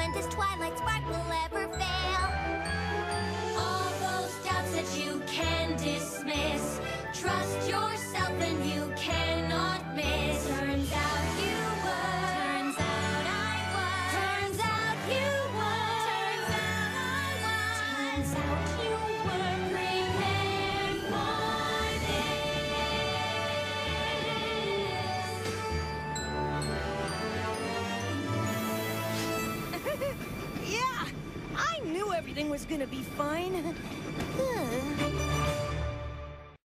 and this twilight spark will ever fail. All those doubts that you can dismiss, trust yourself and you cannot miss. Turns out you were. Turns out I was. Turns out you were. Turns out I was. Turns out you were prepared for this. Yeah, I knew everything was gonna be fine.